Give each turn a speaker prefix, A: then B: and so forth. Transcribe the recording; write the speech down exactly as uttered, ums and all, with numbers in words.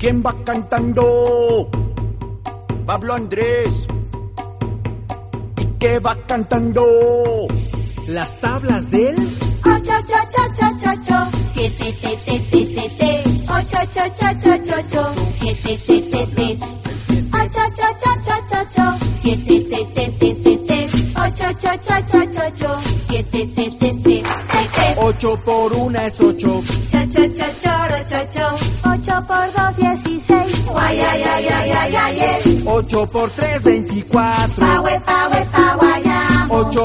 A: ¿Quién va cantando? Pablo Andrés. ¿Y qué va cantando?
B: Las tablas del
C: ocho, ocho, ocho, ocho, ocho, siete, te, te, te, te, te, ocho, ocho, ocho, ocho, ocho, siete, te, te, te, ocho, ocho, ocho, ocho, ocho, siete, te, te, te, te, te, ocho, ocho, ocho, ocho, ocho, siete, te, te, te, te, te.
A: Ocho por una es ocho.
C: Cha, cha, cha, choro, cho, cho. Ocho por dos, dieciséis. Guay, ay, ay, ay, ay, ay, ay.
A: Ocho por tres, veinticuatro.
C: Pa, we, pa, we, pa, guayamo.
A: Ocho